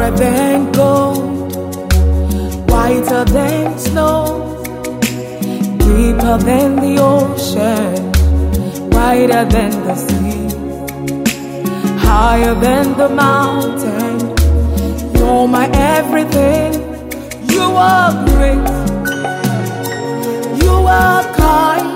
purer than gold, whiter than snow, deeper than the ocean, wider than the sea, higher than the mountain. You're my everything. You are great. You are kind.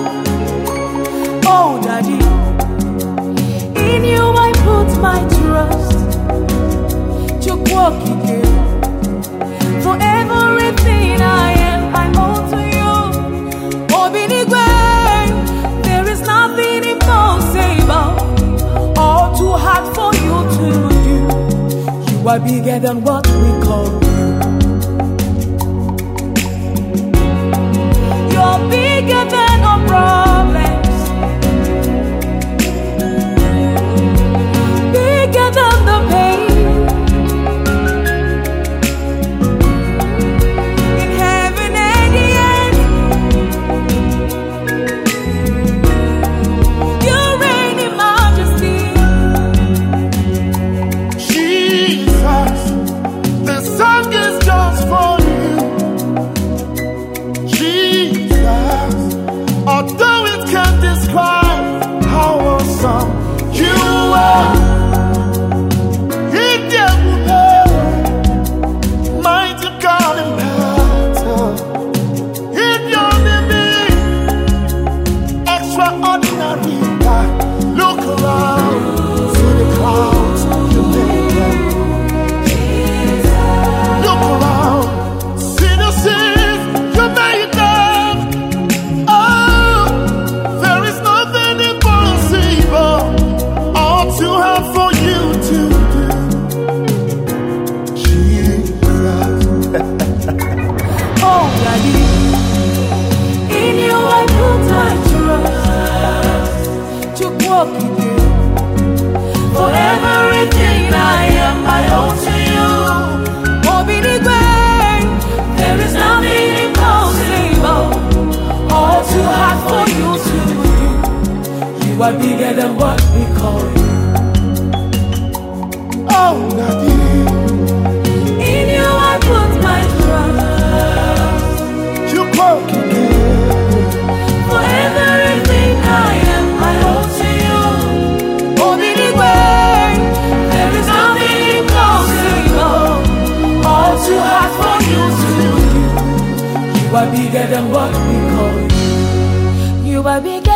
Oh, Daddy, in you I put my trust. You walk again. For everything I am, I owe to you. Oh, Binigwe, there is nothing impossible or too hard for you to do. You are bigger than what we call you. You're bigger than our problems, bigger than the pain. In heaven and the earth, you reign in majesty. Jesus, this song is just for you. Jesus, although it can't describe how awesome you are. Mighty God in battle, in your name, extraordinary God. Look around, see the clouds, you made them. Look around, see the seas, you made them. Oh, there is nothing impossible or too hard for you to do. Jesus. Oh, Daddy, in you I put my trust. To walk with you. For everything I am, I owe to you. Oh, Binigwe, there is nothing impossible or too hard for you to do. You are bigger than what we call you. Oh, Daddy. In you I put my trust. You walk again. For everything I am, I owe to you. Oh, Binigwe, there is nothing impossible or too hard for you to do. You are bigger than what we call you. You are bigger